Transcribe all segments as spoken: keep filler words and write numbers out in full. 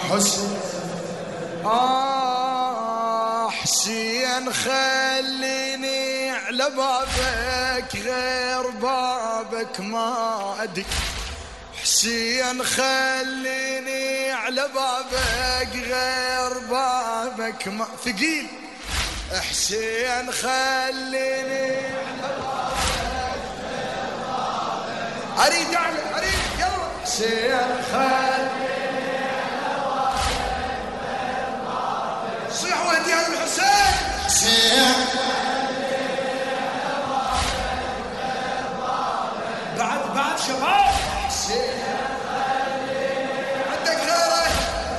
حسين آه حسين خليني على بابك غير بابك ما أدري حسين خليني على بابك غير بابك ما ثقيل حسين خليني على بابك غير بابك أريد أعلم أريد يلا حسين خليني على بابك غير بابك صيح وهدي هذا الحسين حسين خليني على بابك غير بابك بعد بعد شباب حسين عندك غيره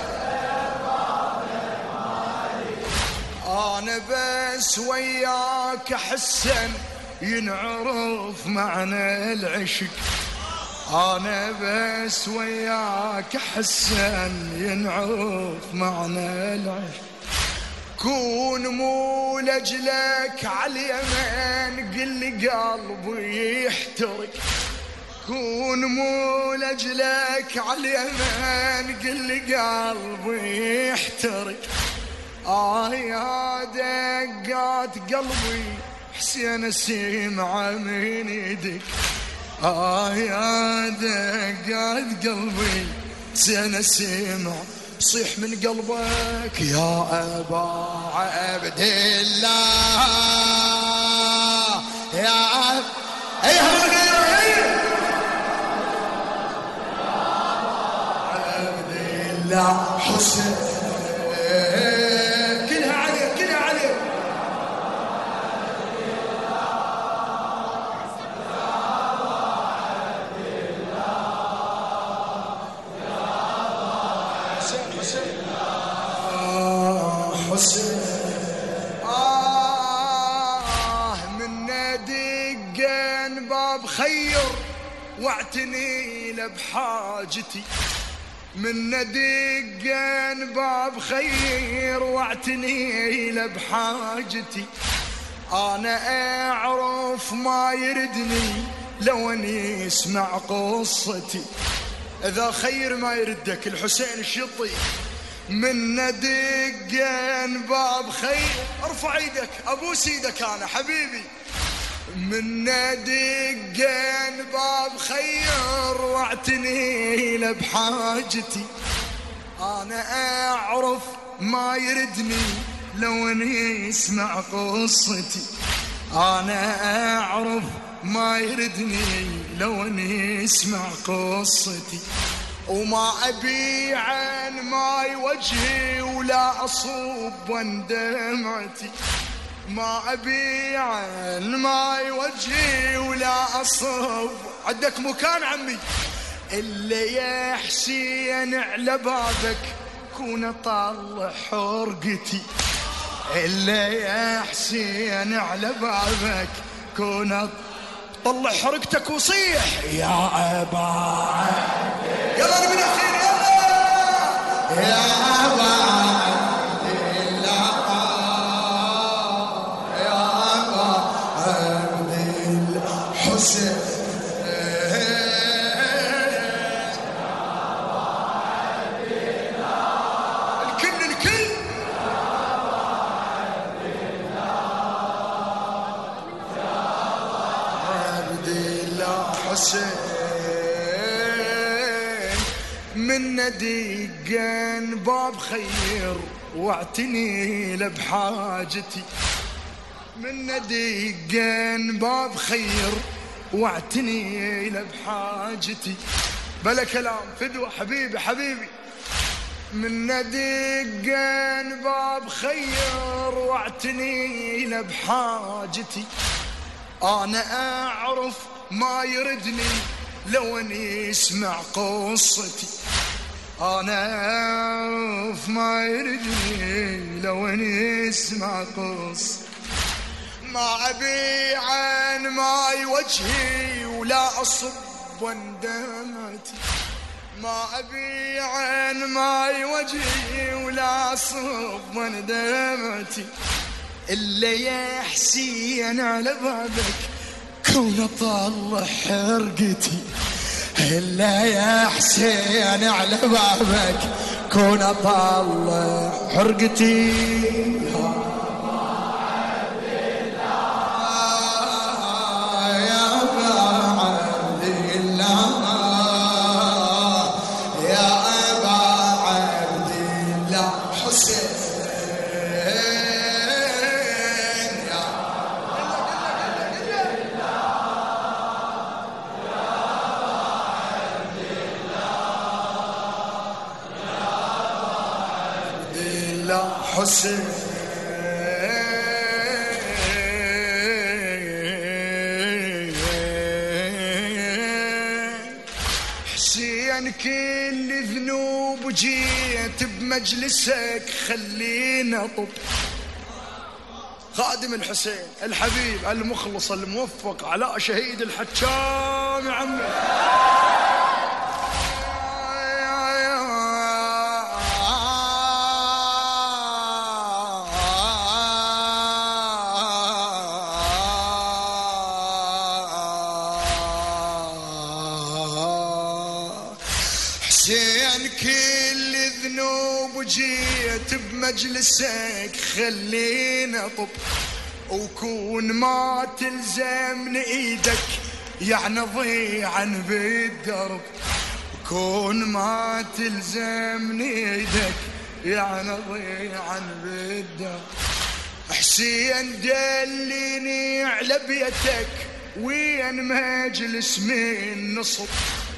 أنا بس وياك أحسن ينعرف معنى العشق أنا بس وياك أحسن ينعرف معنى العشق كون مو لأجلك عاليمين قل لي قلبي يحترق كون مو لأجلك عاليمين قل لي قلبي يحترق آه يا دقات قلبي حسين سمع من يدك آه يا دقات قلبي حسين سمع صيح من قلبك يا أبا عبد الله يا عبد أيها الغير عبد الله حسين كلها عليه كلها عليه حسين آه من دقين باب خير واعتني له بحاجتي من دقين باب خير واعتني له بحاجتي أنا أعرف ما يردني لو أني اسمع قصتي إذا خير ما يردك الحسين الشطي من دقين باب خير ارفع ايدك ابوس ايدك انا حبيبي من دقين باب خير واعتني له بحاجتي انا اعرف ما يردني لو اني اسمع قصتي انا اعرف ما يردني لو اني اسمع قصتي وما أبي عن ماي وجهي ولا أصوب دمعتي ما أبي عن ماي وجهي ولا أصوب عندك مكان عمي اللي يا حسين على بابك كون طلع حرقتي اللي يا حسين على بابك كون طلع حرقتك وصيح يا أبا يلا من الخير يلا يا أبا عبد الله يا أبا عبد الله حسين الكل الكل عبد الله حسين من دقين باب خير واعتني له بحاجتي من دقين باب خير واعتني له بحاجتي بلا كلام فدوة حبيبي حبيبي من دقين باب خير واعتني له بحاجتي انا اعرف ما يردني لو اني اسمع قصتي انا اعرف ما يردني لو اني اسمع قصتي ما ابي عن ماي وجهي ولا اصب دمعتي ما ابي عن ماي وجهي ولا اصب دمعتي الا يا حسين على بابك كون طلع حرقتي إلا يا حسين على بابك كون اطلع حرقتي حسين حسين كل ذنوب جيت بمجلسك خلينا طب خادم الحسين الحبيب المخلص الموفق علاء شهيد الحجام يا عمي حسين كل ذنوب جيت بمجلسك خلينا طب وكون ما تلزمني ايدك يعني ضيعا بالدرب كون ما تلزمني ايدك يعني ضيعا بالدرب حسين دليني على بيتك وين مجلس من نصب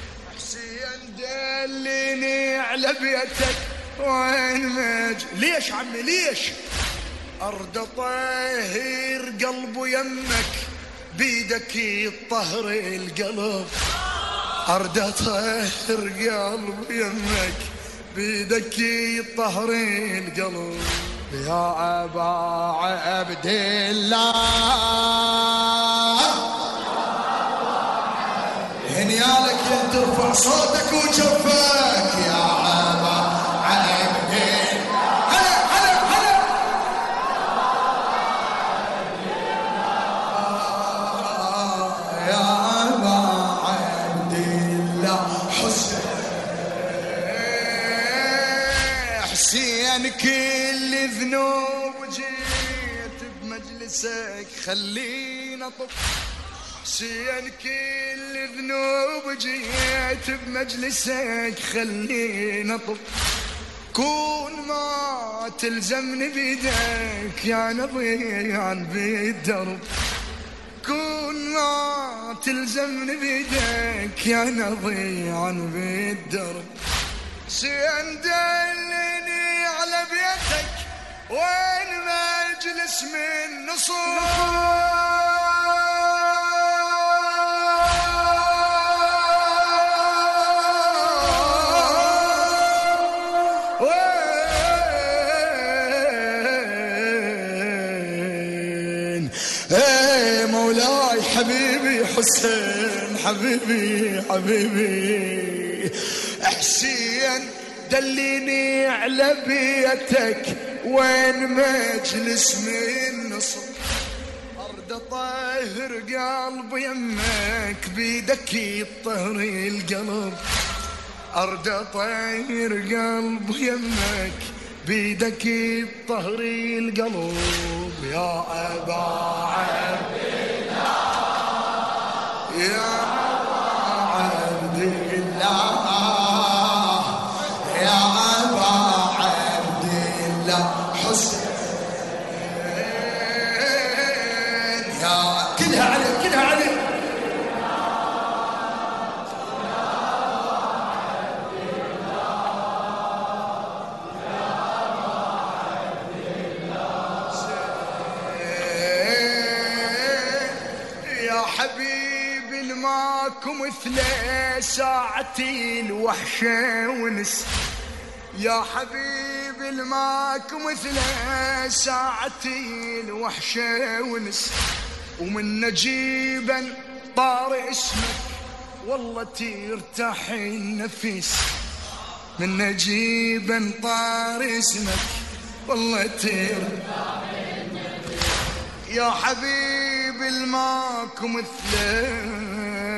دليني على بيتك وين مج ليش عمي ليش ارد طهر قلبه يمك بيدك يطهر القلب ارد طهر قلبه يمك بيدك يطهر القلب يا ابا عبد الله هنيالك يا ترفع صوتك وجفاك يا ابا عبد هلا هلا هلا يا ابا عبد الله حسين حسين كل ذنوب جيت بمجلسك خلينا طب حسين كل ذنوب جيت بمجلسك خلينا طب كون ما تلزمني بيدك يا نضيعا بالدرب كون ما تلزمني بيدك يا نضيعا بالدرب حسين دلني على بيتك وين مجلس من نصور مولاي حبيبي حسين حبيبي حبيبي حسين دليني على بيتك وين مجلس من نصر ارد طاهر قلب يمك بيدك يطهر القلب ارد طاهر قلب يمك بيدك يطهر القلب يا ابا عبد يا عبد الله يا أبا عبد الله حسين يا كلها عليك كلها عليك حبيبي الماكم مثله ساعتي الوحشة ونس يا حبيبي الماكم مثله ساعتي الوحشة ونس ومن نجيبا طار اسمك والله ترتاح النفس من نجيبا طار اسمك والله ترتاح النفس يا حبيبي الماكو مثله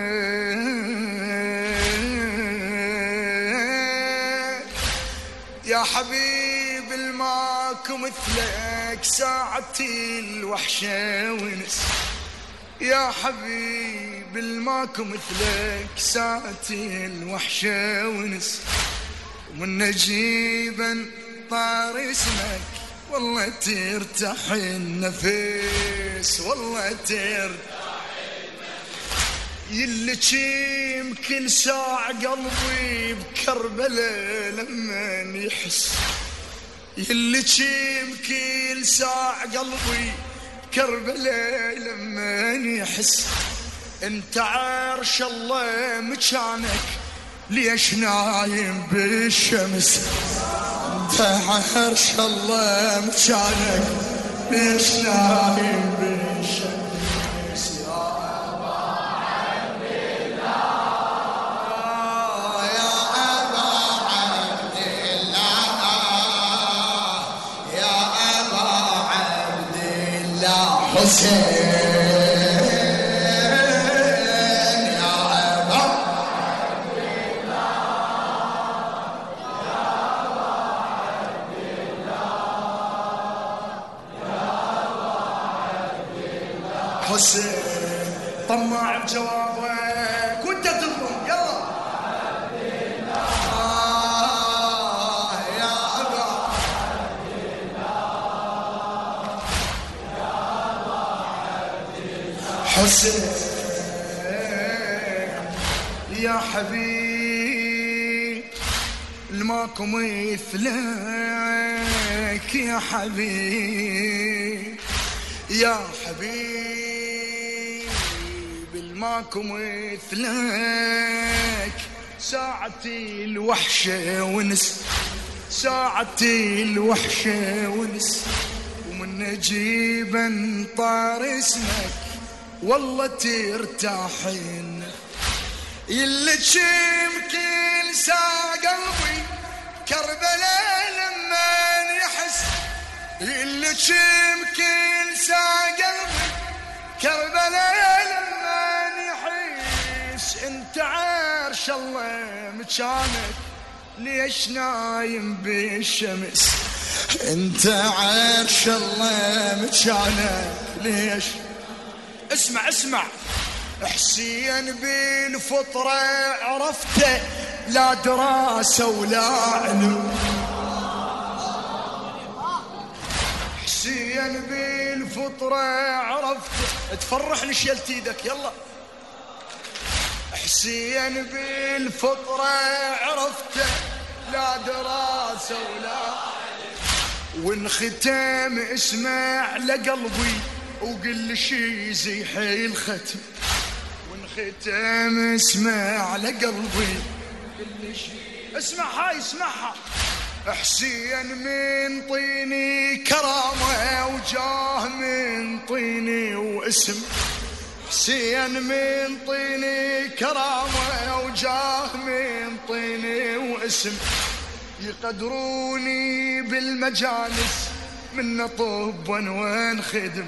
يا حبيب الماكو مثلك ساعتي الوحشة ونس، يا حبيب الماكو مثلك ساعتي الوحشة ونس، ومن نجيبا طار اسمك والله ترتاح النفس، والله ترتاح النفس. يلي كل ساعة قلبي بكربلة لما يحس، يلي كل ساعة قلبي بكربلة لما يحس. انت عرش الله مكانك ليش نايم بالشمس، انت عرش الله مكانك ليش نايم بالشمس. يا أبا عبد الله يا أبا عبد الله يا أبا عبد الله حسين حسين طماع بجوابك وانت تضرب يلا. آه يا أبا عبد الله يا أبا عبد الله حسين يا حبيب الماكو مثلك يا حبيب يا حبيب ماكو مثلك ساعتي الوحشة ونس، ساعتي الوحشة ونس، ومن نجيبا طار اسمك والله ترتاحين. يلي تشم كل ساعة قلبي كربلاء لما يحس، يلي تشم كل ساعة قلبي كربلاء لما يحس. انت عرش الله مكانك ليش نايم بالشمس، انت عرش الله مكانك ليش. اسمع اسمع حسين بالفطرة عرفته لا دراسة ولا علم، حسين بالفطرة عرفته تفرحني شيلت ايدك يلا. حسين بالفطرة عرفته لا دراسة ولا وانختم اسمع لقلبي وقل شي زيح الختم، وانختم اسمع لقلبي قل شي. اسمع هاي اسمعها. حسين من طيني كرامة وجاه من طيني واسم، حسين من طيني كرامة وجاه من طيني واسم. يقدروني بالمجالس من طب وانخدم،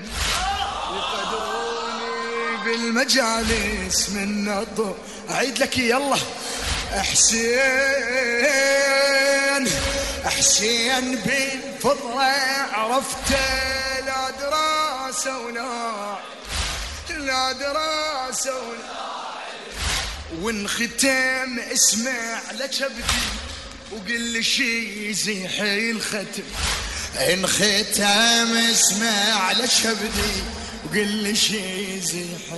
يقدروني بالمجالس من طب. أعيد لك يلا. حسين حسين بالفضلة عرفته لا دراسة ولا لا دراسة ولا وانختم اسمع لجبدي وقل شي زيح الختم، انختم اسمع لجبدي وقل شي زيح.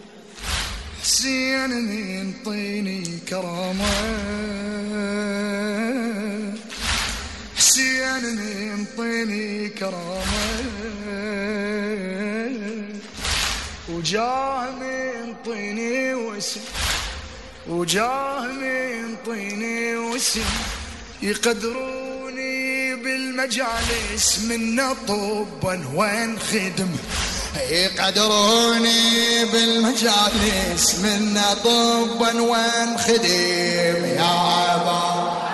حسين من طيني كرامة، حسين من طيني كرامة وجاه من طيني واسم، وجاه من طيني واسم. يقدروني بالمجالس من طبا وانخدم، يقدروني بالمجالس من طبا وانخدم. يا أبا